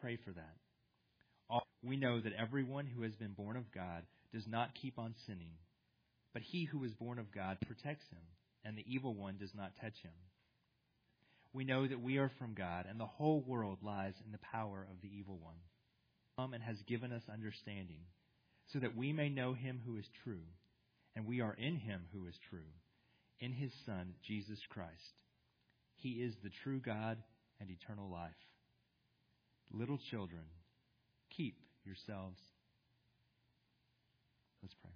Pray for that. We know that everyone who has been born of God does not keep on sinning, but he who is born of God protects him, and the evil one does not touch him. We know that we are from God, and the whole world lies in the power of the evil one. Come and has given us understanding, so that we may know him who is true, and we are in him who is true, in his Son, Jesus Christ. He is the true God and eternal life. Little children, keep yourselves. Let's pray.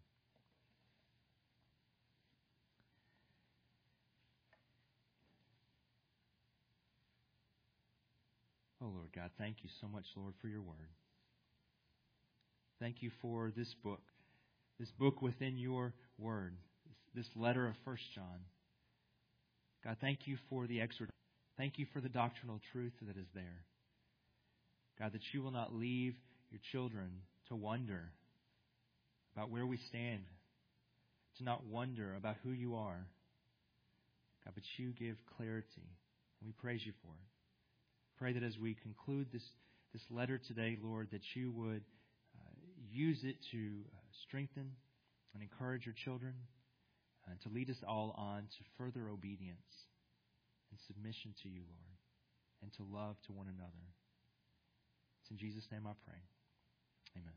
Oh, Lord God, thank you so much, Lord, for your word. Thank you for this book within your word, this letter of 1 John. God, thank you for the exhortation. Thank you for the doctrinal truth that is there. God, that you will not leave your children to wonder about where we stand, to not wonder about who you are. God, but you give clarity, and we praise you for it. Pray that as we conclude this letter today, Lord, that you would use it to strengthen and encourage your children, and to lead us all on to further obedience and submission to you, Lord, and to love to one another. It's in Jesus' name I pray. Amen.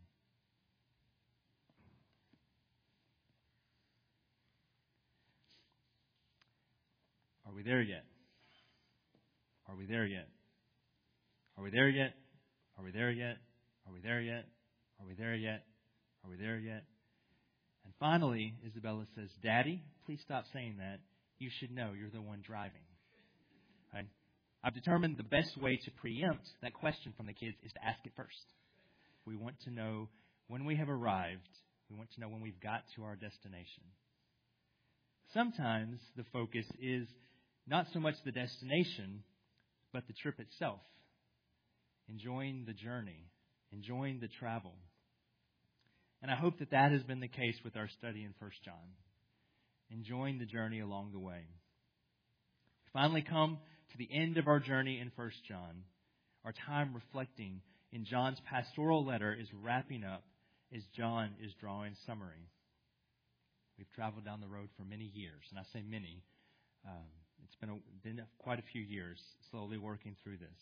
Are we there yet? Are we there yet? Are we there yet? Are we there yet? Are we there yet? Are we there yet? Are we there yet? And finally, Isabella says, Daddy, please stop saying that. You should know you're the one driving. Right? I've determined the best way to preempt that question from the kids is to ask it first. We want to know when we have arrived. We want to know when we've got to our destination. Sometimes the focus is not so much the destination, but the trip itself. Enjoying the journey, enjoying the travel. And I hope that has been the case with our study in 1 John. Enjoying the journey along the way. We finally come to the end of our journey in 1 John. Our time reflecting in John's pastoral letter is wrapping up as John is drawing summary. We've traveled down the road for many years, and I say many. It's been quite a few years slowly working through this.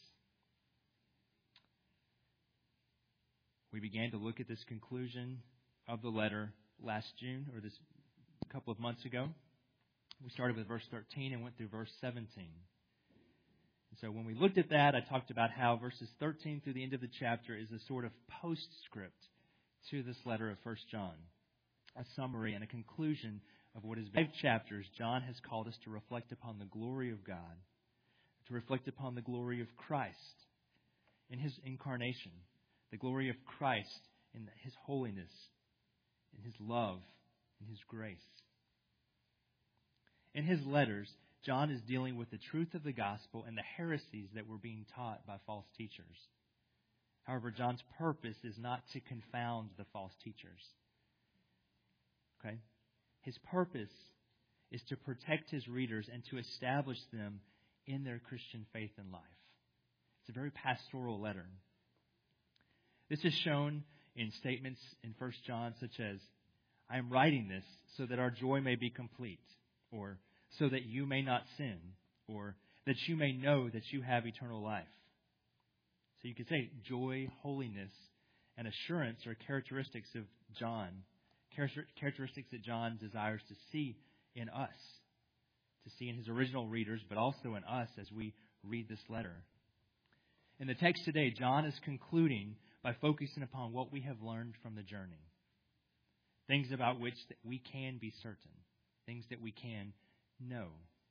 We began to look at this conclusion of the letter last June, or this couple of months ago. We started with verse 13 and went through verse 17. And so when we looked at that, I talked about how verses 13 through the end of the chapter is a sort of postscript to this letter of 1 John. A summary and a conclusion of what is 5 chapters. John has called us to reflect upon the glory of God, to reflect upon the glory of Christ in His incarnation, the glory of Christ in His holiness, in His love, in His grace. In his letters, John is dealing with the truth of the gospel and the heresies that were being taught by false teachers. However, John's purpose is not to confound the false teachers. Okay? His purpose is to protect his readers and to establish them in their Christian faith and life. It's a very pastoral letter. This is shown in statements in 1 John such as, I am writing this so that our joy may be complete, or so that you may not sin, or that you may know that you have eternal life. So you could say joy, holiness, and assurance are characteristics of John, characteristics that John desires to see in us, to see in his original readers, but also in us as we read this letter. In the text today, John is concluding by focusing upon what we have learned from the journey. Things about which that we can be certain. Things that we can know.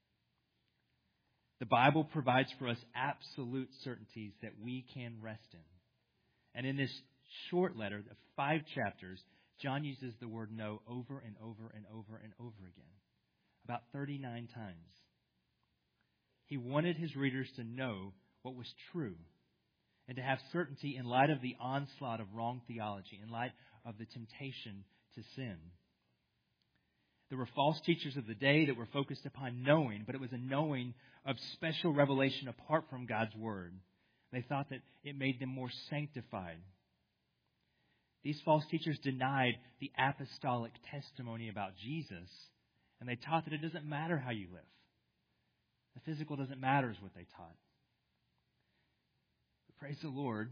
The Bible provides for us absolute certainties that we can rest in. And in this short letter of 5 chapters, John uses the word know over and over and over and over again. About 39 times. He wanted his readers to know what was true and to have certainty in light of the onslaught of wrong theology, in light of the temptation to sin. There were false teachers of the day that were focused upon knowing, but it was a knowing of special revelation apart from God's Word. They thought that it made them more sanctified. These false teachers denied the apostolic testimony about Jesus, and they taught that it doesn't matter how you live. The physical doesn't matter is what they taught. But praise the Lord,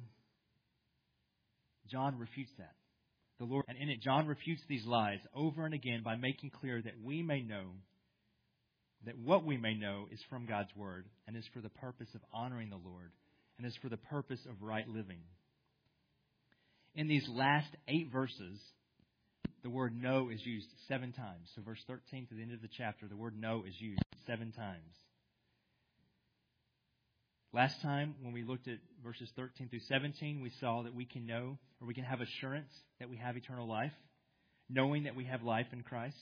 John refutes that. The Lord, and in it, John refutes these lies over and again by making clear that we may know that what we may know is from God's Word and is for the purpose of honoring the Lord and is for the purpose of right living. In these last 8 verses, the word know is used 7 times. So verse 13 to the end of the chapter, the word know is used 7 times. Last time, when we looked at verses 13 through 17, we saw that we can know, or we can have assurance that we have eternal life, knowing that we have life in Christ.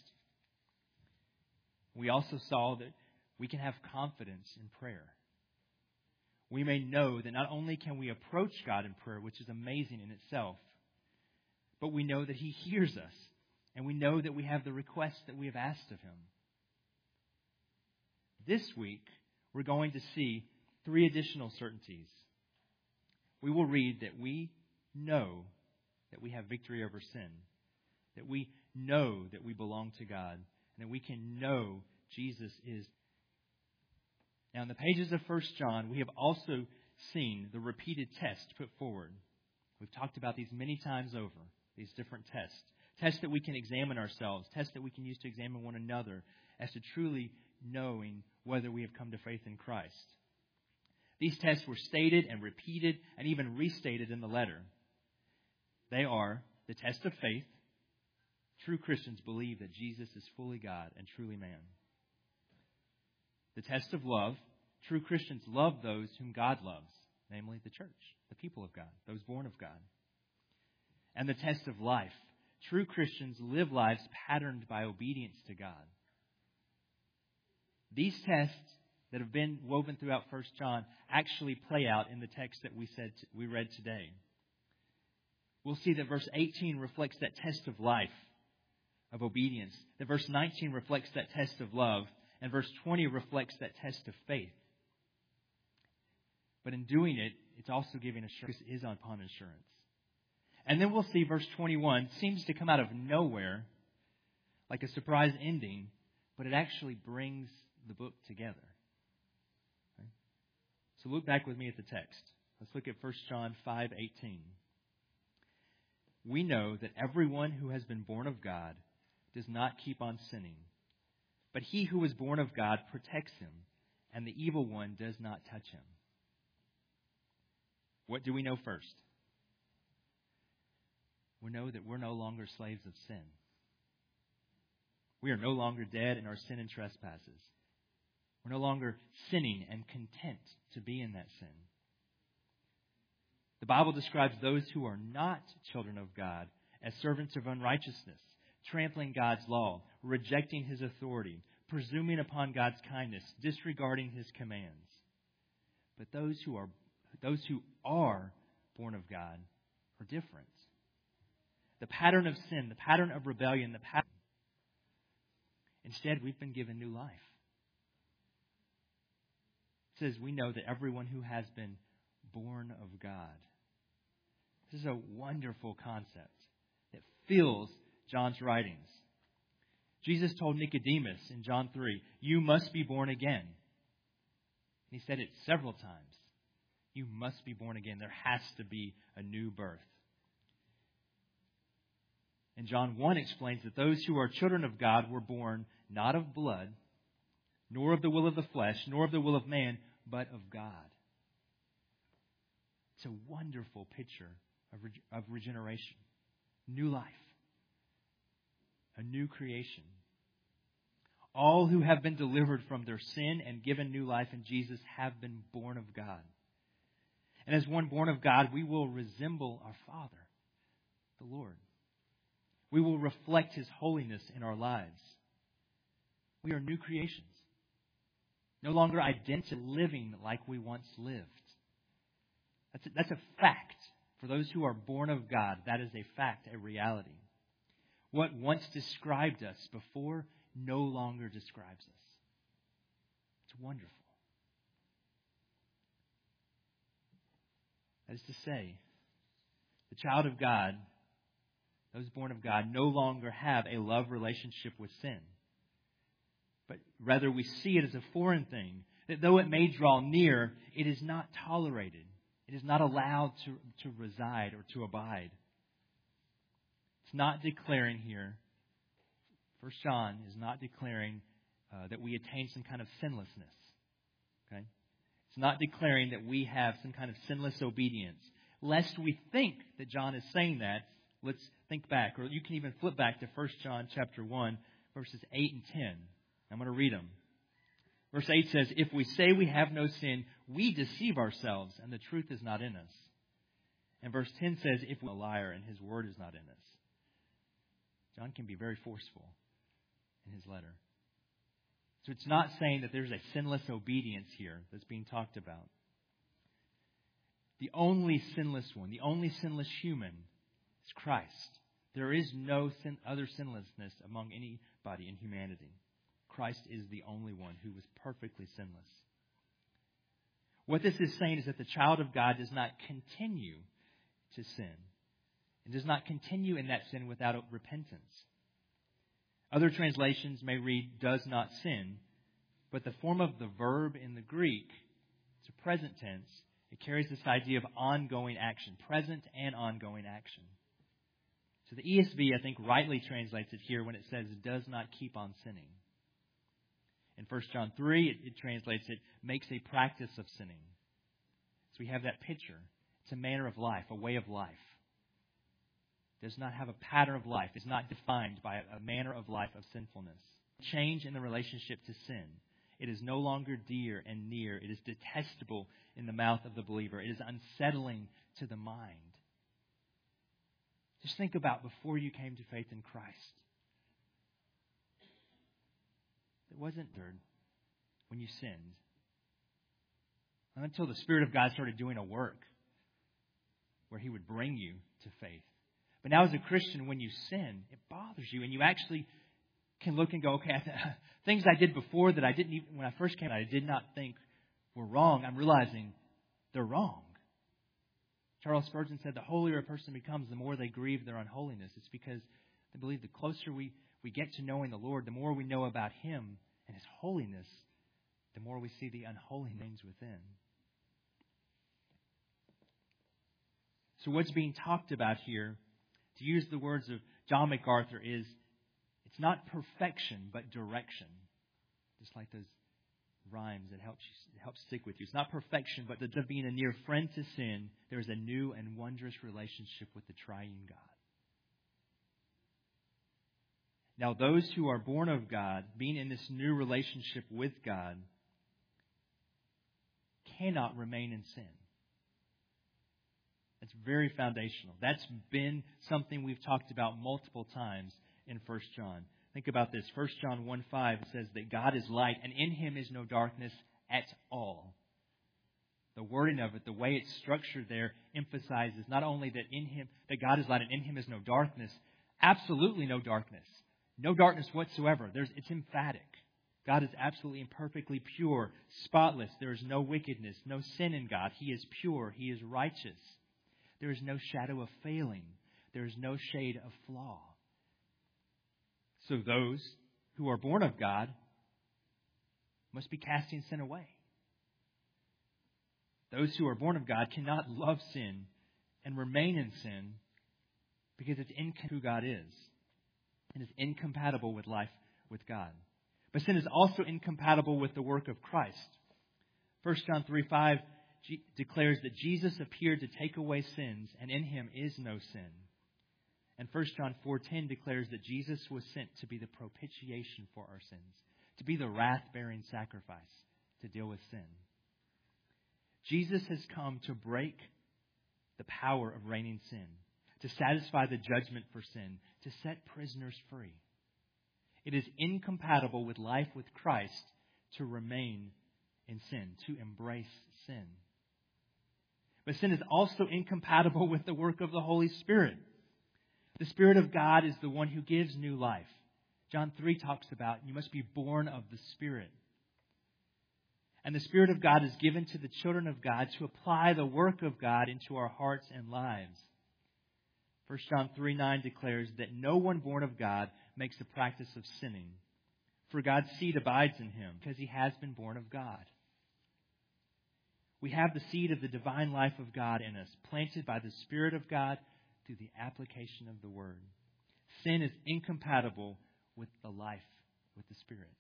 We also saw that we can have confidence in prayer. We may know that not only can we approach God in prayer, which is amazing in itself, but we know that He hears us, and we know that we have the requests that we have asked of Him. This week, we're going to see 3 additional certainties. We will read that we know that we have victory over sin, that we know that we belong to God, and that we can know Jesus is. Now, in the pages of 1 John, we have also seen the repeated tests put forward. We've talked about these many times over, these different tests. Tests that we can examine ourselves, tests that we can use to examine one another as to truly knowing whether we have come to faith in Christ. These tests were stated and repeated and even restated in the letter. They are the test of faith. True Christians believe that Jesus is fully God and truly man. The test of love. True Christians love those whom God loves, namely the church, the people of God, those born of God. And the test of life. True Christians live lives patterned by obedience to God. These tests that have been woven throughout 1 John actually play out in the text that we read today. We'll see that verse 18 reflects that test of life, of obedience. That verse 19 reflects that test of love. And verse 20 reflects that test of faith. But in doing it, it's also giving assurance. It is upon assurance. And then we'll see verse 21 seems to come out of nowhere, like a surprise ending, but it actually brings the book together. Okay? So look back with me at the text. Let's look at 1 John 5:18. We know that everyone who has been born of God does not keep on sinning. But he who is born of God protects him, and the evil one does not touch him. What do we know first? We know that we're no longer slaves of sin. We are no longer dead in our sin and trespasses. We're no longer sinning and content to be in that sin. The Bible describes those who are not children of God as servants of unrighteousness, trampling God's law, rejecting His authority, presuming upon God's kindness, disregarding His commands. But those who are born of God are different. The pattern of sin, the pattern of rebellion, instead we've been given new life. It says we know that everyone who has been born of God. This is a wonderful concept that fills John's writings. Jesus told Nicodemus in John 3, you must be born again. He said it several times. You must be born again. There has to be a new birth. And John 1 explains that those who are children of God were born not of blood, nor of the will of the flesh, nor of the will of man, but of God. It's a wonderful picture of regeneration, new life. A new creation. All who have been delivered from their sin and given new life in Jesus have been born of God. And as one born of God, we will resemble our Father, the Lord. We will reflect His holiness in our lives. We are new creations. No longer identical living like we once lived. That's a fact. For those who are born of God, that is a fact, a reality. What once described us before no longer describes us. It's wonderful. That is to say, the child of God, those born of God, no longer have a love relationship with sin. But rather we see it as a foreign thing, that though it may draw near, it is not tolerated. It is not allowed to reside or to abide. It's not declaring here, 1 John is not declaring that we attain some kind of sinlessness. Okay? It's not declaring that we have some kind of sinless obedience. Lest we think that John is saying that, let's think back, or you can even flip back to 1 John chapter 1, verses 8 and 10. I'm going to read them. Verse 8 says, "If we say we have no sin, we deceive ourselves, and the truth is not in us." And verse 10 says, "If we're a liar, and his word is not in us." John can be very forceful in his letter. So it's not saying that there's a sinless obedience here that's being talked about. The only sinless one, the only sinless human is Christ. There is no other sinlessness among anybody in humanity. Christ is the only one who was perfectly sinless. What this is saying is that the child of God does not continue to sin. It does not continue in that sin without repentance. Other translations may read, "does not sin," but the form of the verb in the Greek, it's a present tense, it carries this idea of ongoing action, present and ongoing action. So the ESV, I think, rightly translates it here when it says, "does not keep on sinning." In 1 John 3, it translates it, "makes a practice of sinning." So we have that picture. It's a manner of life, a way of life. It does not have a pattern of life. It's not defined by a manner of life of sinfulness. Change in the relationship to sin. It is no longer dear and near. It is detestable in the mouth of the believer. It is unsettling to the mind. Just think about before you came to faith in Christ. It wasn't there when you sinned. Not until the Spirit of God started doing a work where He would bring you to faith. But now as a Christian, when you sin, it bothers you. And you actually can look and go, okay, things I did before that I didn't even, when I first came, I did not think were wrong. I'm realizing they're wrong. Charles Spurgeon said the holier a person becomes, the more they grieve their unholiness. It's because they believe the closer we get to knowing the Lord, the more we know about Him and His holiness, the more we see the unholy things within. So what's being talked about here, to use the words of John MacArthur, is it's not perfection, but direction. Just like those rhymes that help stick with you. It's not perfection, but of being a near friend to sin, there is a new and wondrous relationship with the triune God. Now, those who are born of God, being in this new relationship with God, cannot remain in sin. That's very foundational. That's been something we've talked about multiple times in 1 John. Think about this. 1 John 1:5 says that God is light, and in Him is no darkness at all. The wording of it, the way it's structured there, emphasizes not only that in Him, that God is light and in Him is no darkness, absolutely no darkness. No darkness whatsoever. It's emphatic. God is absolutely and perfectly pure, spotless. There is no wickedness, no sin in God. He is pure. He is righteous. There is no shadow of failing. There is no shade of flaw. So those who are born of God must be casting sin away. Those who are born of God cannot love sin and remain in sin because it's who God is. It is incompatible with life with God. But sin is also incompatible with the work of Christ. 1 John 3:5 declares that Jesus appeared to take away sins, and in Him is no sin. And 1 John 4:10 declares that Jesus was sent to be the propitiation for our sins, to be the wrath-bearing sacrifice to deal with sin. Jesus has come to break the power of reigning sin, to satisfy the judgment for sin, to set prisoners free. It is incompatible with life with Christ to remain in sin, to embrace sin. But sin is also incompatible with the work of the Holy Spirit. The Spirit of God is the one who gives new life. John 3 talks about you must be born of the Spirit. And the Spirit of God is given to the children of God to apply the work of God into our hearts and lives. 1 John 3:9 declares that no one born of God makes a practice of sinning, for God's seed abides in him, because he has been born of God. We have the seed of the divine life of God in us, planted by the Spirit of God through the application of the Word. Sin is incompatible with the life with the Spirit.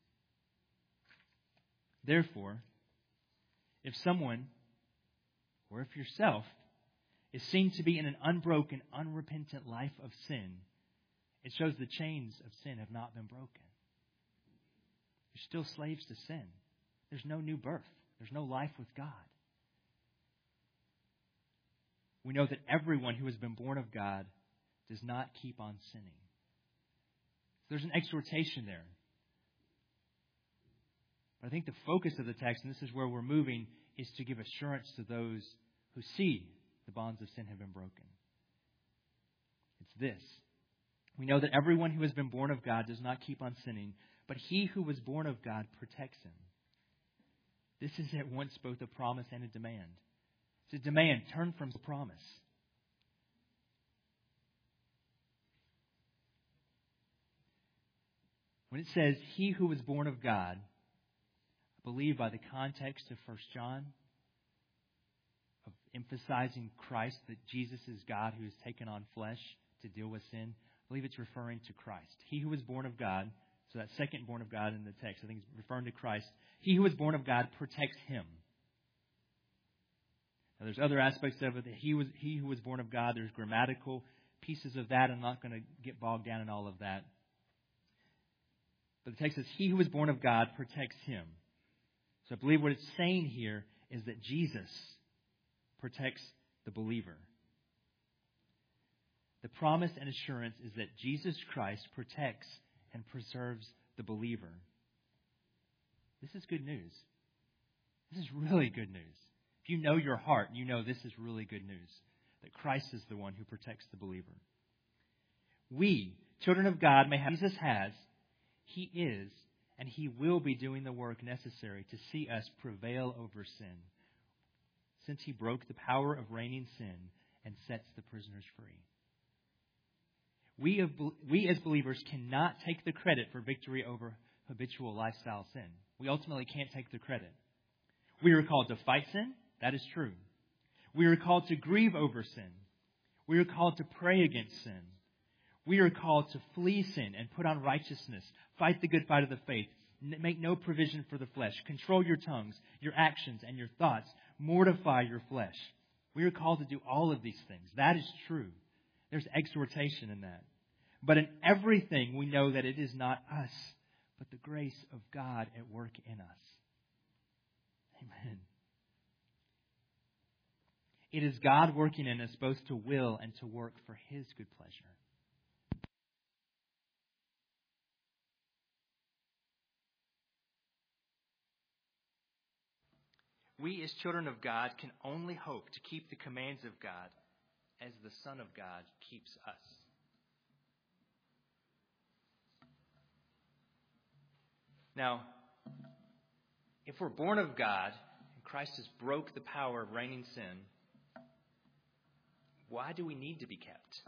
Therefore, if someone, or if yourself, is seen to be in an unbroken, unrepentant life of sin, it shows the chains of sin have not been broken. You're still slaves to sin. There's no new birth. There's no life with God. We know that everyone who has been born of God does not keep on sinning. There's an exhortation there. But I think the focus of the text, and this is where we're moving, is to give assurance to those who see the bonds of sin have been broken. It's this. We know that everyone who has been born of God does not keep on sinning, but he who was born of God protects him. This is at once both a promise and a demand. It's a demand. Turn from the promise. When it says, he who was born of God, I believe by the context of 1 John, of emphasizing Christ, that Jesus is God who has taken on flesh to deal with sin, I believe it's referring to Christ. He who was born of God, so that second born of God in the text, I think it's referring to Christ. He who was born of God protects him. Now, there's other aspects of it. That he who was born of God, there's grammatical pieces of that. I'm not going to get bogged down in all of that. But the text says, he who was born of God protects him. So I believe what it's saying here is that Jesus protects the believer. The promise and assurance is that Jesus Christ protects and preserves the believer. This is good news. This is really good news. If you know your heart, you know this is really good news. That Christ is the one who protects the believer. We, children of God, may have Jesus has, he is, and he will be doing the work necessary to see us prevail over sin, since he broke the power of reigning sin and sets the prisoners free. We as believers cannot take the credit for victory over habitual lifestyle sin. We ultimately can't take the credit. We are called to fight sin. That is true. We are called to grieve over sin. We are called to pray against sin. We are called to flee sin and put on righteousness. Fight the good fight of the faith. Make no provision for the flesh. Control your tongues, your actions, and your thoughts. Mortify your flesh. We are called to do all of these things. That is true. There's exhortation in that. But in everything, we know that it is not us, but the grace of God at work in us. Amen. It is God working in us both to will and to work for his good pleasure. We as children of God can only hope to keep the commands of God as the Son of God keeps us. Now, if we're born of God and Christ has broke the power of reigning sin, why do we need to be kept?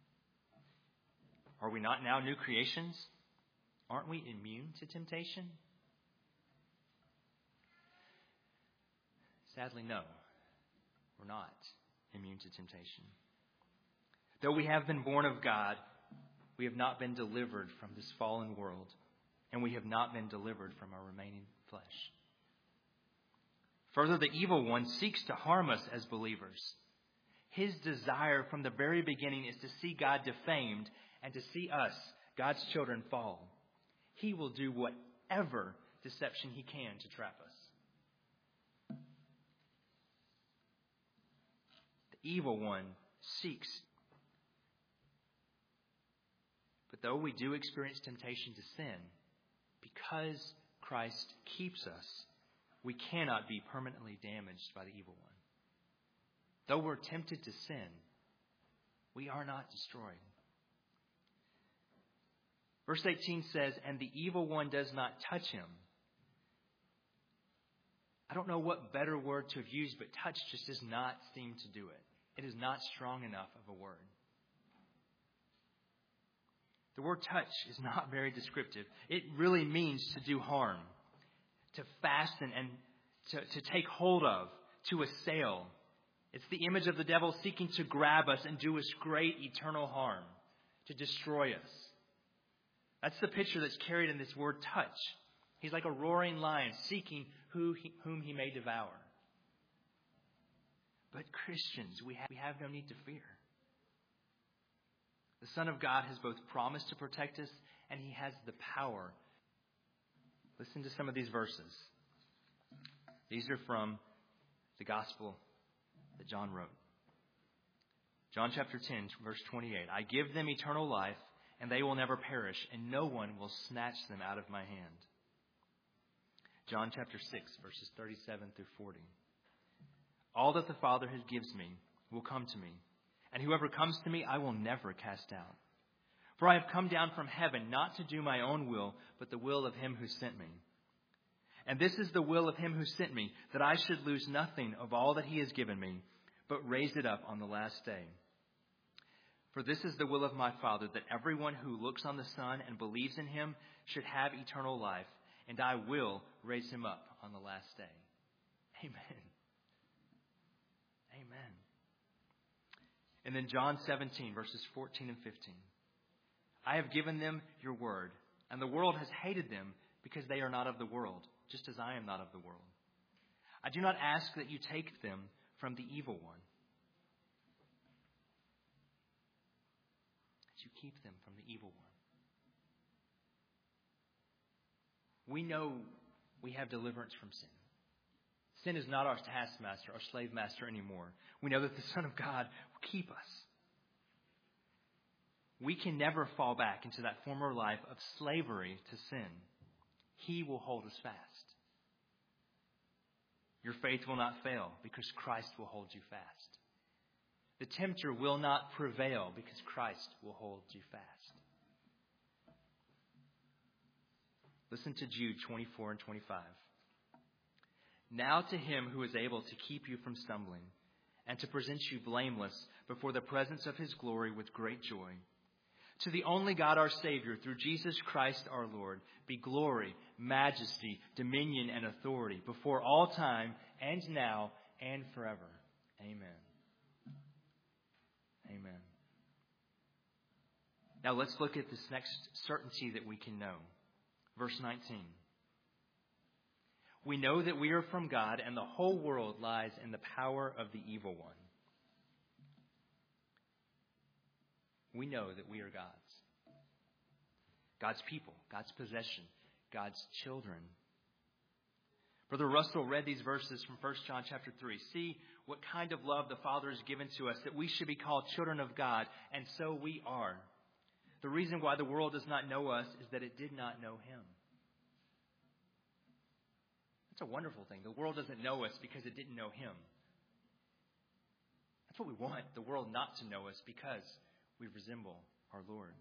Are we not now new creations? Aren't we immune to temptation? Sadly, no. We're not immune to temptation. Though we have been born of God, we have not been delivered from this fallen world, and we have not been delivered from our remaining flesh. Further, the evil one seeks to harm us as believers. His desire from the very beginning is to see God defamed and to see us, God's children, fall. He will do whatever deception he can to trap us. The evil one seeks. But though we do experience temptation to sin, because Christ keeps us, we cannot be permanently damaged by the evil one. Though we're tempted to sin, we are not destroyed. Verse 18 says, and the evil one does not touch him. I don't know what better word to have used, but touch just does not seem to do it. It is not strong enough of a word. The word touch is not very descriptive. It really means to do harm, to fasten and to take hold of, to assail. It's the image of the devil seeking to grab us and do us great eternal harm, to destroy us. That's the picture that's carried in this word touch. He's like a roaring lion seeking whom he may devour. But Christians, we have no need to fear. The Son of God has both promised to protect us, and He has the power. Listen to some of these verses. These are from the Gospel that John wrote. John chapter 10, verse 28. I give them eternal life, and they will never perish, and no one will snatch them out of my hand. John chapter 6, verses 37 through 40. All that the Father has gives me will come to me, and whoever comes to me I will never cast out. For I have come down from heaven not to do my own will, but the will of Him who sent me. And this is the will of Him who sent me, that I should lose nothing of all that He has given me, but raise it up on the last day. For this is the will of my Father, that everyone who looks on the Son and believes in Him should have eternal life, and I will raise him up on the last day. Amen. Amen. And then John 17, verses 14 and 15. I have given them your word, and the world has hated them because they are not of the world, just as I am not of the world. I do not ask that you take them from the evil one, that you keep them from the evil one. We know we have deliverance from sin. Sin is not our taskmaster, our slave master anymore. We know that the Son of God will keep us. We can never fall back into that former life of slavery to sin. He will hold us fast. Your faith will not fail because Christ will hold you fast. The tempter will not prevail because Christ will hold you fast. Listen to Jude 24 and 25. Now to Him who is able to keep you from stumbling and to present you blameless before the presence of His glory with great joy. To the only God our Savior, through Jesus Christ our Lord, be glory, majesty, dominion, and authority before all time and now and forever. Amen. Amen. Now let's look at this next certainty that we can know. Verse 19. We know that we are from God, and the whole world lies in the power of the evil one. We know that we are God's. God's people, God's possession, God's children. Brother Russell read these verses from 1 John chapter 3. See what kind of love the Father has given to us, that we should be called children of God, and so we are. The reason why the world does not know us is that it did not know Him. It's a wonderful thing. The world doesn't know us because it didn't know Him. That's what we want, the world not to know us because we resemble our Lord.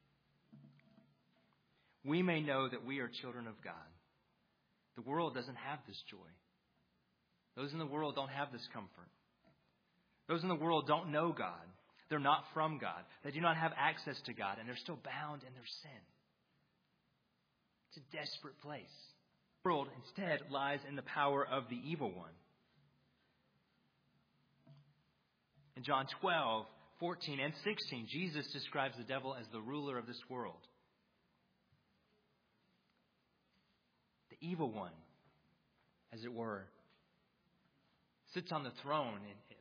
We may know that we are children of God. The world doesn't have this joy. Those in the world don't have this comfort. Those in the world don't know God. They're not from God. They do not have access to God, and they're still bound in their sin. It's a desperate place. The world instead lies in the power of the evil one. In John 12, 14, and 16, Jesus describes the devil as the ruler of this world. The evil one, as it were, sits on the throne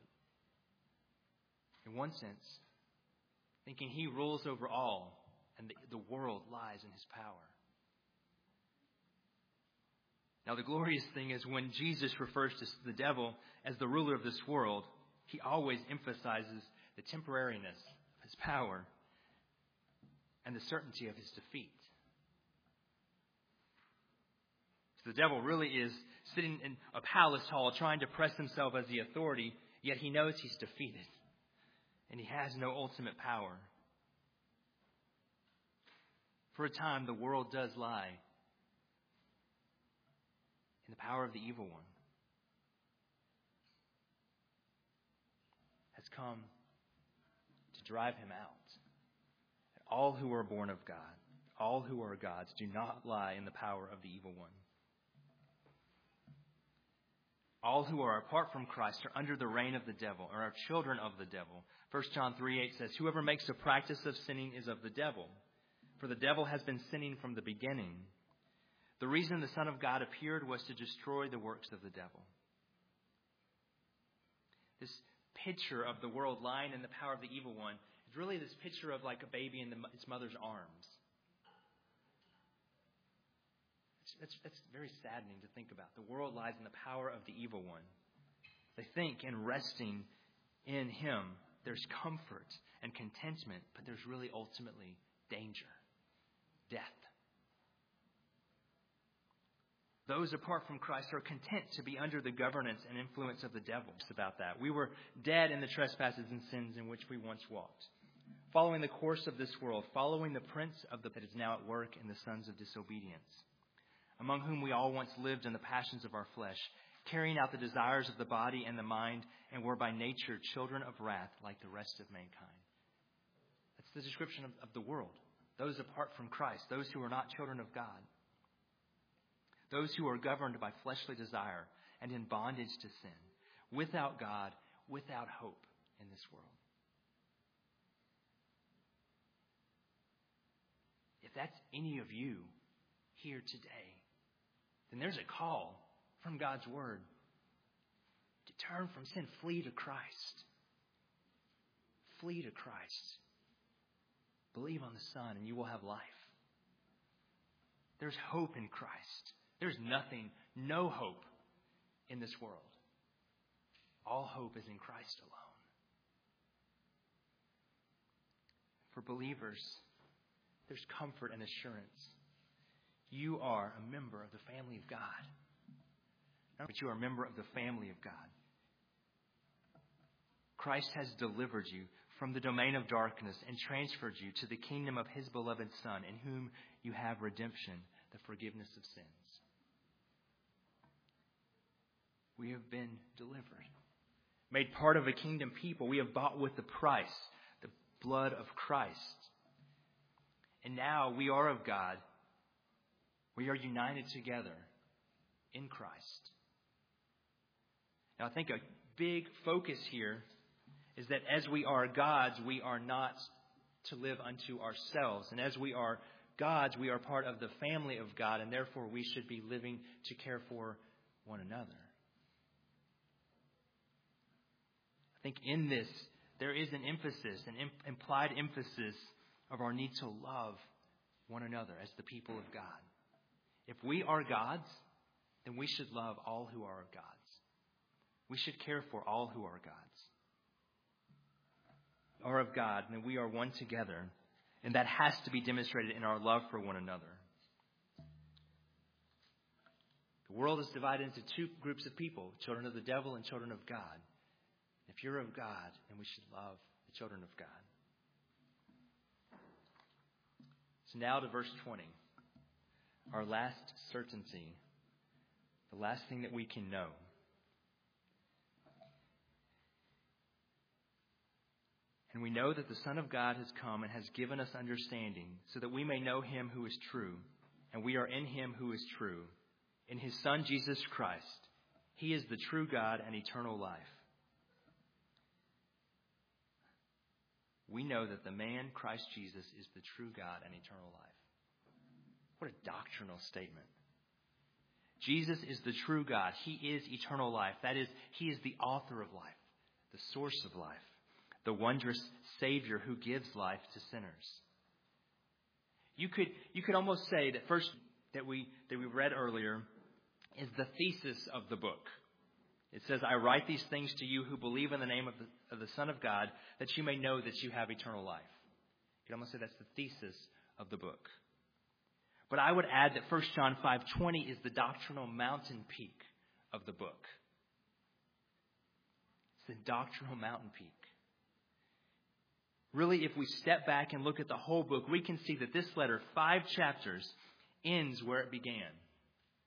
in one sense, thinking he rules over all, and the world lies in his power. Now, the glorious thing is when Jesus refers to the devil as the ruler of this world, he always emphasizes the temporariness of his power and the certainty of his defeat. So the devil really is sitting in a palace hall trying to press himself as the authority, yet he knows he's defeated and he has no ultimate power. For a time, the world does lie in the power of the evil one. has come to drive him out. All who are born of God, all who are God's, do not lie in the power of the evil one. All who are apart from Christ are under the reign of the devil, or are children of the devil. 1 John 3:8 says, whoever makes a practice of sinning is of the devil, for the devil has been sinning from the beginning. The reason the Son of God appeared was to destroy the works of the devil. This picture of the world lying in the power of the evil one is really this picture of like a baby in its mother's arms. That's very saddening to think about. The world lies in the power of the evil one. They think in resting in him, there's comfort and contentment, but there's really ultimately danger, death. Those apart from Christ are content to be under the governance and influence of the devil. It's about that. We were dead in the trespasses and sins in which we once walked, following the course of this world, following the prince of the that is now at work in the sons of disobedience, among whom we all once lived in the passions of our flesh, carrying out the desires of the body and the mind, and were by nature children of wrath like the rest of mankind. That's the description of the world. Those apart from Christ, those who are not children of God. Those who are governed by fleshly desire and in bondage to sin, without God, without hope in this world. If that's any of you here today, then there's a call from God's Word to turn from sin, flee to Christ. Flee to Christ. Believe on the Son and you will have life. There's hope in Christ. There's no hope in this world. All hope is in Christ alone. For believers, there's comfort and assurance. You are a member of the family of God. Not that you are a member of the family of God. Christ has delivered you from the domain of darkness and transferred you to the kingdom of His beloved Son, in whom you have redemption, the forgiveness of sins. We have been delivered, made part of a kingdom people. We have bought with the price, the blood of Christ. And now we are of God. We are united together in Christ. Now I think a big focus here is that as we are God's, we are not to live unto ourselves. And as we are God's, we are part of the family of God, and therefore we should be living to care for one another. I think in this, there is an emphasis, an implied emphasis of our need to love one another as the people of God. If we are God's, then we should love all who are God's. We should care for all who are God's. Are of God, and we are one together, and that has to be demonstrated in our love for one another. The world is divided into two groups of people, children of the devil and children of God. If you're of God, then we should love the children of God. So now to verse 20. Our last certainty. The last thing that we can know. And we know that the Son of God has come and has given us understanding, so that we may know Him who is true. And we are in Him who is true. In His Son, Jesus Christ. He is the true God and eternal life. We know that the man, Christ Jesus, is the true God and eternal life. What a doctrinal statement. Jesus is the true God. He is eternal life. That is, He is the author of life, the source of life, the wondrous Savior who gives life to sinners. You could almost say that first that we read earlier is the thesis of the book. It says, I write these things to you who believe in the name of the Son of God, that you may know that you have eternal life. You could almost say that's the thesis of the book. But I would add that 1 John 5:20 is the doctrinal mountain peak of the book. It's the doctrinal mountain peak. Really, if we step back and look at the whole book, we can see that this letter, 5 chapters, ends where it began.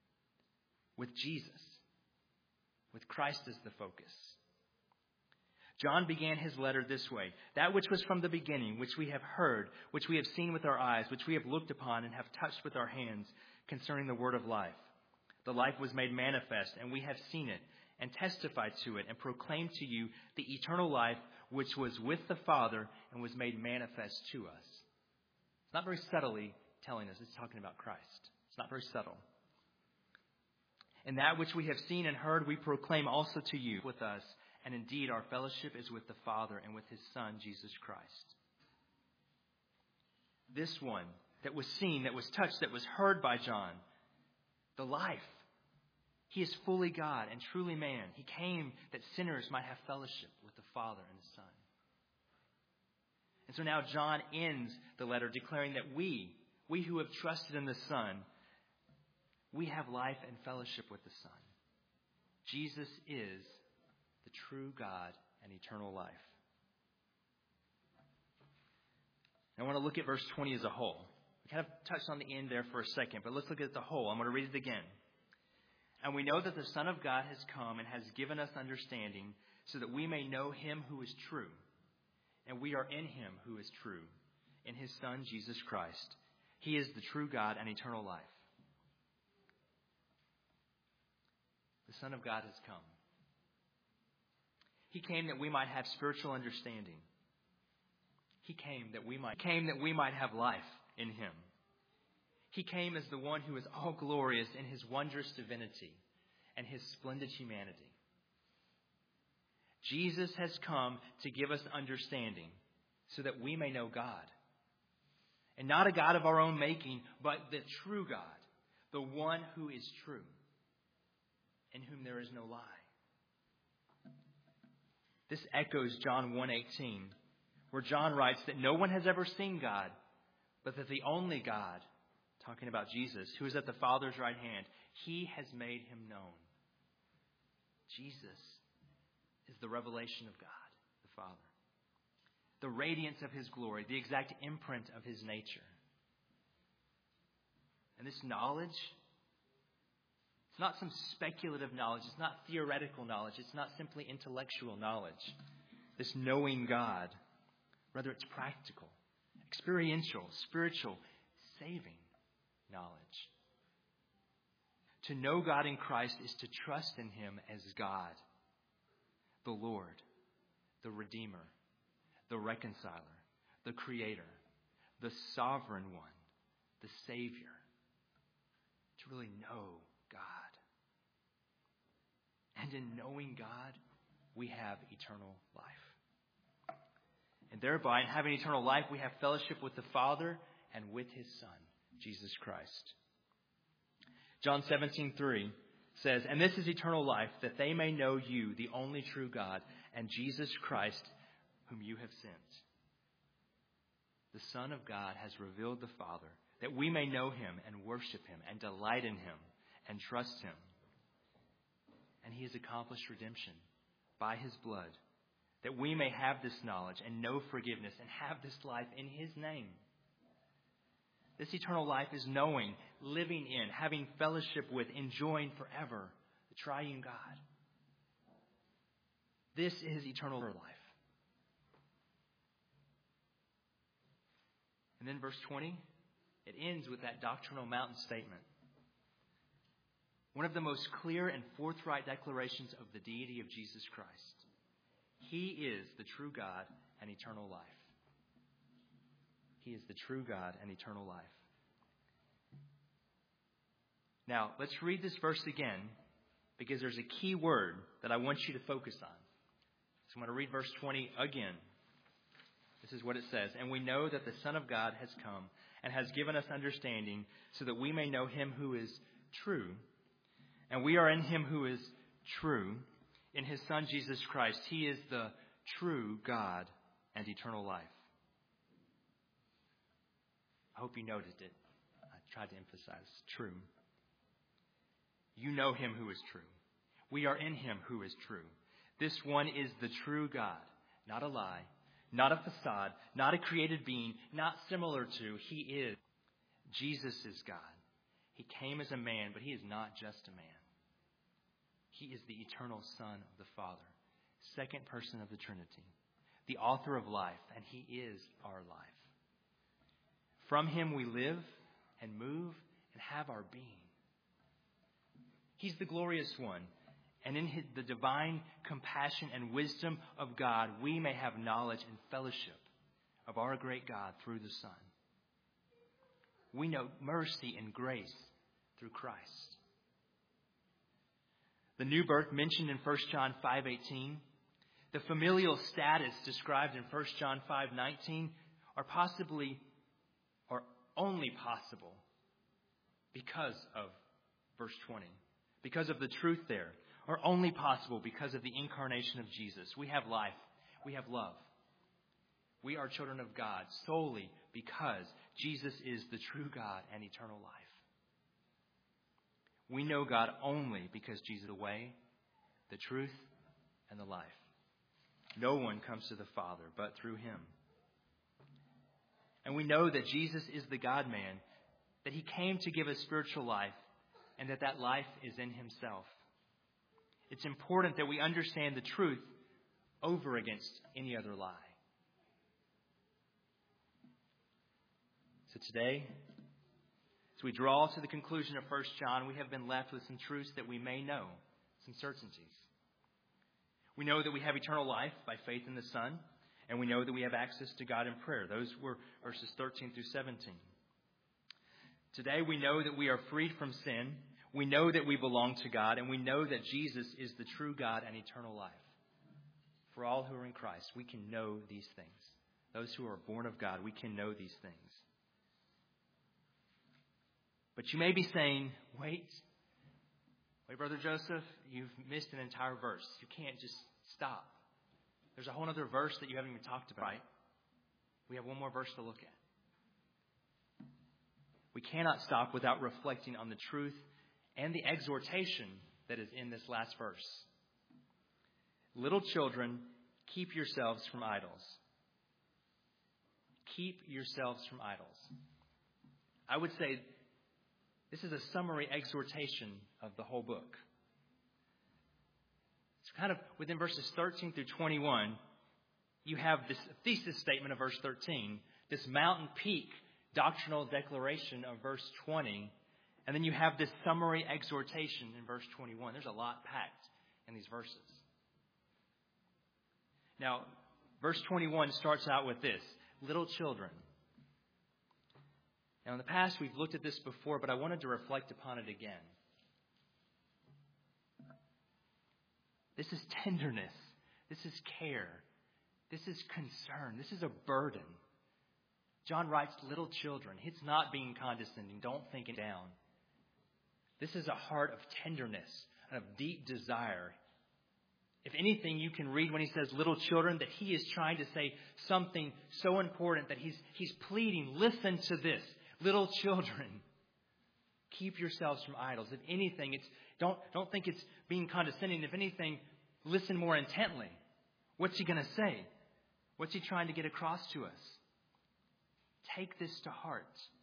With Jesus. With Christ as the focus. John began his letter this way: "That which was from the beginning, which we have heard, which we have seen with our eyes, which we have looked upon and have touched with our hands, concerning the word of life. The life was made manifest, and we have seen it, and testified to it, and proclaimed to you the eternal life which was with the Father and was made manifest to us." It's not very subtly telling us. It's talking about Christ. It's not very subtle. "And that which we have seen and heard, we proclaim also to you with us. And indeed, our fellowship is with the Father and with his Son, Jesus Christ." This one that was seen, that was touched, that was heard by John, the life. He is fully God and truly man. He came that sinners might have fellowship with the Father and the Son. And so now John ends the letter declaring that we who have trusted in the Son, we have life and fellowship with the Son. Jesus is the true God and eternal life. I want to look at verse 20 as a whole. We kind of touched on the end there for a second, but let's look at the whole. I'm going to read it again. "And we know that the Son of God has come and has given us understanding, so that we may know him who is true. And we are in him who is true, in his Son, Jesus Christ. He is the true God and eternal life." The Son of God has come. He came that we might have spiritual understanding. He came that we might have life in him. He came as the one who is all glorious in his wondrous divinity and his splendid humanity. Jesus has come to give us understanding so that we may know God. And not a God of our own making, but the true God, the one who is true, in whom there is no lie. This echoes John 1:18, where John writes that no one has ever seen God, but that the only God, talking about Jesus, who is at the Father's right hand, he has made him known. Jesus is the revelation of God, the Father. The radiance of his glory, the exact imprint of his nature. And this knowledge, it's not some speculative knowledge. It's not theoretical knowledge. It's not simply intellectual knowledge. This knowing God, rather it's practical, experiential, spiritual, saving knowledge. To know God in Christ is to trust in him as God, the Lord, the Redeemer, the Reconciler, the Creator, the Sovereign One, the Savior. To really know God. And in knowing God, we have eternal life. And thereby, in having eternal life, we have fellowship with the Father and with his Son, Jesus Christ. John 17:3 says, "And this is eternal life, that they may know you, the only true God, and Jesus Christ, whom you have sent." The Son of God has revealed the Father, that we may know him and worship him and delight in him and trust him. And he has accomplished redemption by his blood, that we may have this knowledge and know forgiveness and have this life in his name. This eternal life is knowing, living in, having fellowship with, enjoying forever the triune God. This is eternal life. And then verse 20, it ends with that doctrinal mountain statement. One of the most clear and forthright declarations of the deity of Jesus Christ. He is the true God and eternal life. He is the true God and eternal life. Now, let's read this verse again, because there's a key word that I want you to focus on. So I'm going to read verse 20 again. This is what it says. "And we know that the Son of God has come and has given us understanding, so that we may know him who is true. And we are in him who is true, in his Son Jesus Christ. He is the true God and eternal life." I hope you noticed it. I tried to emphasize true. You know him who is true. We are in him who is true. This one is the true God, not a lie, not a facade, not a created being, not similar to. He is. Jesus is God. He came as a man, but he is not just a man. He is the eternal Son of the Father, second person of the Trinity, the author of life, and He is our life. From Him we live and move and have our being. He's the glorious one, and in the divine compassion and wisdom of God, we may have knowledge and fellowship of our great God through the Son. We know mercy and grace through Christ. The new birth mentioned in 1 John 5:18, the familial status described in 1 John 5:19 are possibly or only possible because of verse 20. Because of the truth there, or only possible because of the incarnation of Jesus. We have life. We have love. We are children of God solely because Jesus is the true God and eternal life. We know God only because Jesus is the way, the truth, and the life. No one comes to the Father but through Him. And we know that Jesus is the God-man, that He came to give us spiritual life, and that life is in Himself. It's important that we understand the truth over against any other lie. So today, as we draw to the conclusion of 1 John, we have been left with some truths that we may know, some certainties. We know that we have eternal life by faith in the Son, and we know that we have access to God in prayer. Those were verses 13 through 17. Today we know that we are freed from sin. We know that we belong to God, and we know that Jesus is the true God and eternal life. For all who are in Christ, we can know these things. Those who are born of God, we can know these things. But you may be saying, wait, Brother Joseph, you've missed an entire verse. You can't just stop. There's a whole other verse that you haven't even talked about, right? We have one more verse to look at. We cannot stop without reflecting on the truth and the exhortation that is in this last verse. Little children, keep yourselves from idols. Keep yourselves from idols. I would say this is a summary exhortation of the whole book. It's kind of within verses 13 through 21, you have this thesis statement of verse 13, this mountain peak doctrinal declaration of verse 20, and then you have this summary exhortation in verse 21. There's a lot packed in these verses. Now, verse 21 starts out with this, little children. Now, in the past, we've looked at this before, but I wanted to reflect upon it again. This is tenderness. This is care. This is concern. This is a burden. John writes, little children. It's not being condescending. Don't think it down. This is a heart of tenderness and of deep desire. If anything, you can read when he says little children that he is trying to say something so important that he's pleading, listen to this. Little children, keep yourselves from idols. If anything, don't think it's being condescending. If anything, listen more intently. What's he going to say? What's he trying to get across to us? Take this to heart.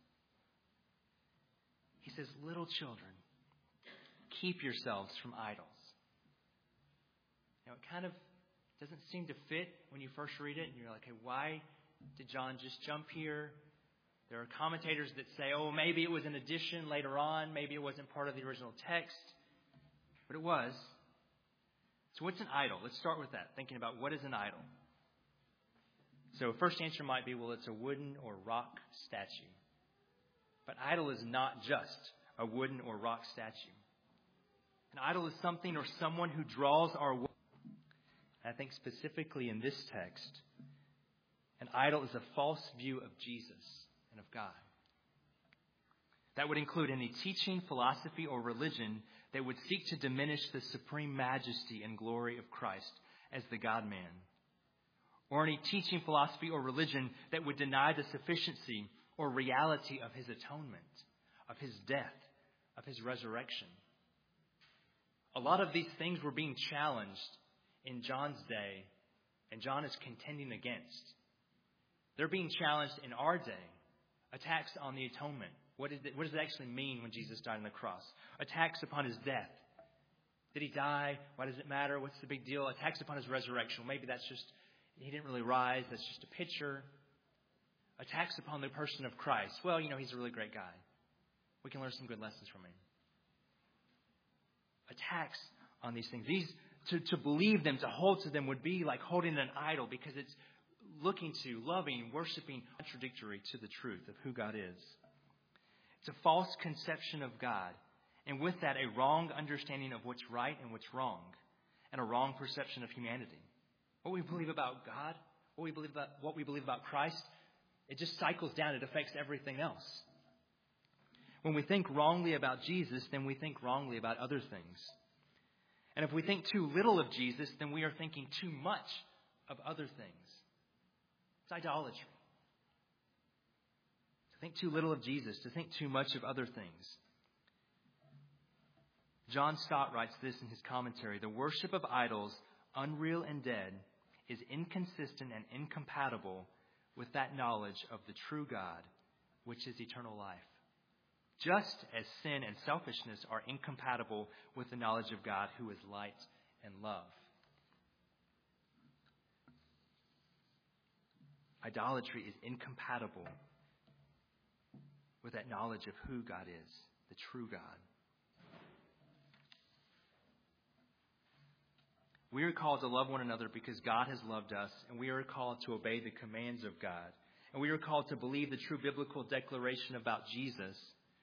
He says, little children, keep yourselves from idols. Now, it kind of doesn't seem to fit when you first read it. And you're like, hey, why did John just jump here? There are commentators that say, oh, maybe it was an addition later on. Maybe it wasn't part of the original text. But it was. So what's an idol? Let's start with that, thinking about what is an idol. So first answer might be, well, it's a wooden or rock statue. But idol is not just a wooden or rock statue. An idol is something or someone who draws our will. I think specifically in this text, an idol is a false view of Jesus and of God. That would include any teaching, philosophy, or religion that would seek to diminish the supreme majesty and glory of Christ as the God-man. Or any teaching, philosophy, or religion that would deny the sufficiency or reality of His atonement, of His death, of His resurrection. A lot of these things were being challenged in John's day, and John is contending against. They're being challenged in our day. Attacks on the atonement. What does it actually mean when Jesus died on the cross? Attacks upon His death. Did he die? Why does it matter? What's the big deal? Attacks upon his resurrection. Well, maybe that's just, he didn't really rise. That's just a picture. Attacks upon the person of Christ. Well, he's a really great guy. We can learn some good lessons from him. Attacks on these things. To believe them, to hold to them would be like holding an idol, because it's looking to, loving, worshiping, contradictory to the truth of who God is. It's a false conception of God. And with that, a wrong understanding of what's right and what's wrong. And a wrong perception of humanity. What we believe about God, what we believe about Christ, it just cycles down. It affects everything else. When we think wrongly about Jesus, then we think wrongly about other things. And if we think too little of Jesus, then we are thinking too much of other things. It's idolatry. To think too little of Jesus, to think too much of other things. John Stott writes this in his commentary: the worship of idols, unreal and dead, is inconsistent and incompatible with that knowledge of the true God, which is eternal life. Just as sin and selfishness are incompatible with the knowledge of God, who is light and love. Idolatry is incompatible with that knowledge of who God is, the true God. We are called to love one another because God has loved us, and we are called to obey the commands of God. And we are called to believe the true biblical declaration about Jesus.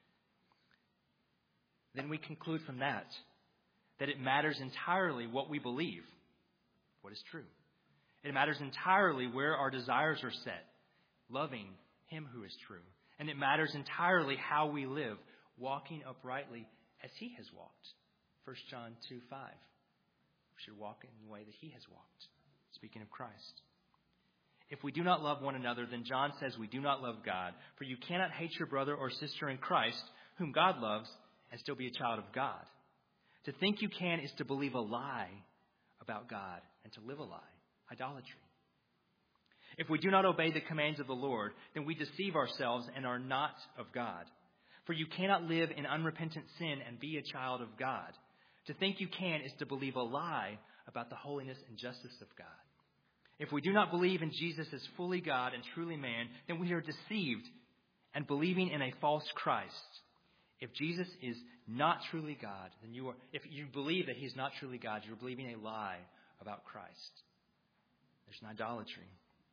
Then we conclude from that it matters entirely what we believe, what is true. It matters entirely where our desires are set, loving Him who is true. And it matters entirely how we live, walking uprightly as He has walked. 1 John 2:5. We should walk in the way that He has walked. Speaking of Christ. If we do not love one another, then John says we do not love God. For you cannot hate your brother or sister in Christ, whom God loves, and still be a child of God. To think you can is to believe a lie about God and to live a lie. Idolatry. If we do not obey the commands of the Lord, then we deceive ourselves and are not of God. For you cannot live in unrepentant sin and be a child of God. To think you can is to believe a lie about the holiness and justice of God. If we do not believe in Jesus as fully God and truly man, then we are deceived and believing in a false Christ. If Jesus is not truly God, then if you believe that He's not truly God, you're believing a lie about Christ. There's an idolatry.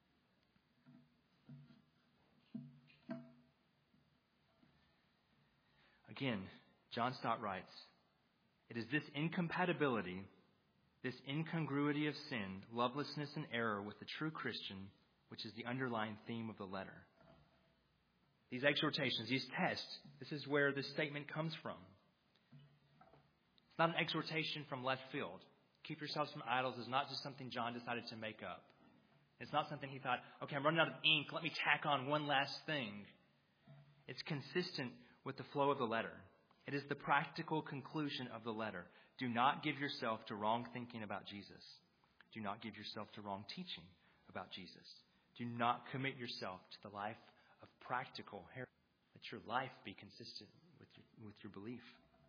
Again, John Stott writes, it is this incompatibility, this incongruity of sin, lovelessness, and error with the true Christian, which is the underlying theme of the letter. These exhortations, these tests, this is where this statement comes from. It's not an exhortation from left field. Keep yourselves from idols is not just something John decided to make up. It's not something he thought, okay, I'm running out of ink, let me tack on one last thing. It's consistent with the flow of the letter. It is the practical conclusion of the letter. Do not give yourself to wrong thinking about Jesus. Do not give yourself to wrong teaching about Jesus. Do not commit yourself to the life of practical heresy. Let your life be consistent with your belief.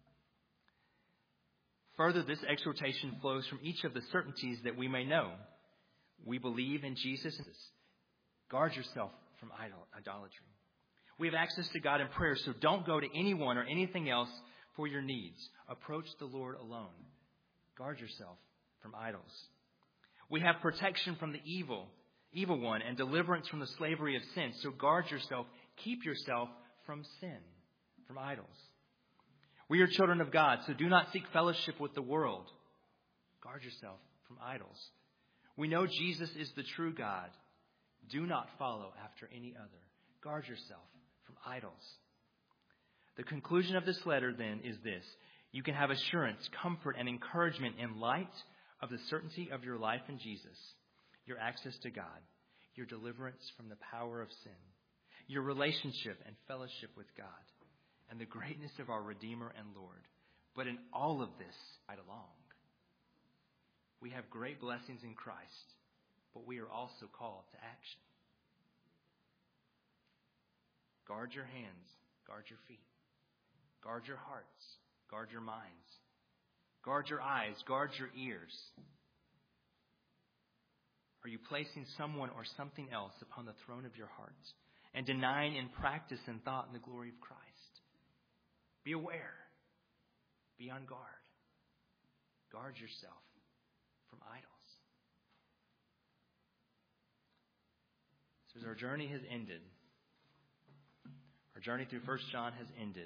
Further, this exhortation flows from each of the certainties that we may know. We believe in Jesus. Guard yourself from idolatry. We have access to God in prayer, so don't go to anyone or anything else for your needs. Approach the Lord alone. Guard yourself from idols. We have protection from the evil one and deliverance from the slavery of sin. So guard yourself. Keep yourself from sin, from idols. We are children of God, so do not seek fellowship with the world. Guard yourself from idols. We know Jesus is the true God. Do not follow after any other. Guard yourself from idols. The conclusion of this letter then is this. You can have assurance, comfort, and encouragement in light of the certainty of your life in Jesus, your access to God, your deliverance from the power of sin, your relationship and fellowship with God, and the greatness of our Redeemer and Lord. But in all of this, right along, we have great blessings in Christ, but we are also called to action. Guard your hands, guard your feet, guard your hearts, guard your minds. Guard your eyes. Guard your ears. Are you placing someone or something else upon the throne of your heart and denying in practice and thought in the glory of Christ? Be aware. Be on guard. Guard yourself from idols. So as our journey has ended, our journey through 1 John has ended,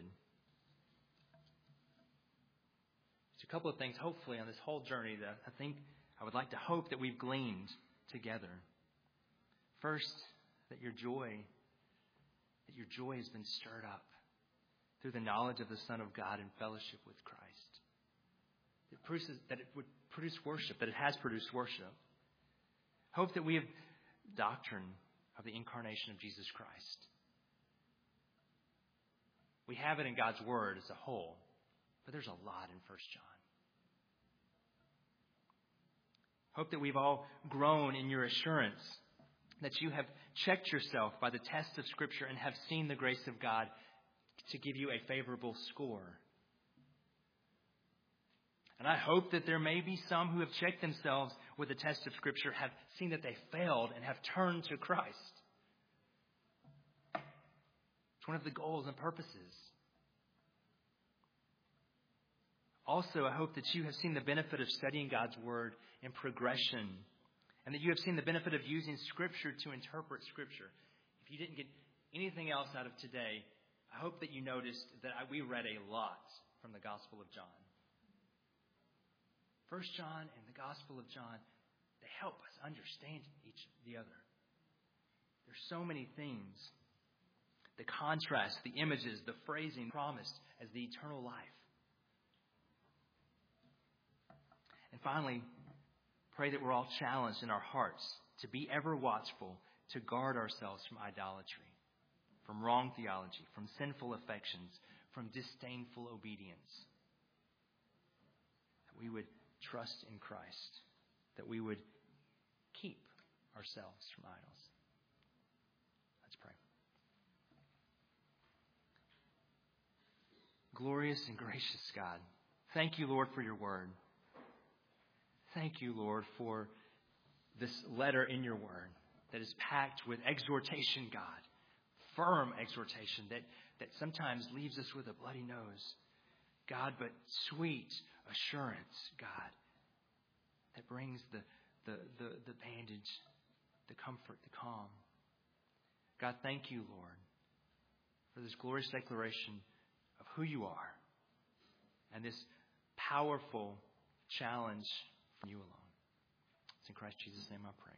there's a couple of things, hopefully, on this whole journey that I would like to hope that we've gleaned together. First, that your joy has been stirred up through the knowledge of the Son of God and fellowship with Christ. That it would produce worship, that it has produced worship. Hope that we have doctrine of the incarnation of Jesus Christ. We have it in God's Word as a whole, but there's a lot in 1 John. Hope that we've all grown in your assurance that you have checked yourself by the test of Scripture and have seen the grace of God to give you a favorable score. And I hope that there may be some who have checked themselves with the test of Scripture, have seen that they failed, and have turned to Christ. It's one of the goals and purposes. Also, I hope that you have seen the benefit of studying God's Word in progression, and that you have seen the benefit of using Scripture to interpret Scripture. If you didn't get anything else out of today, I hope that you noticed that we read a lot from the Gospel of John. 1 John and the Gospel of John, they help us understand each the other. There's so many things. The contrast, the images, the phrasing promised as the eternal life. And finally, pray that we're all challenged in our hearts to be ever watchful, to guard ourselves from idolatry, from wrong theology, from sinful affections, from disdainful obedience. That we would trust in Christ, that we would keep ourselves from idols. Let's pray. Glorious and gracious God, thank you, Lord, for your word. Thank you, Lord, for this letter in your word that is packed with exhortation, God, firm exhortation that sometimes leaves us with a bloody nose. God, but sweet assurance, God, that brings the bandage, the comfort, the calm. God, thank you, Lord, for this glorious declaration of who you are and this powerful challenge from you alone. It's in Christ Jesus' name I pray.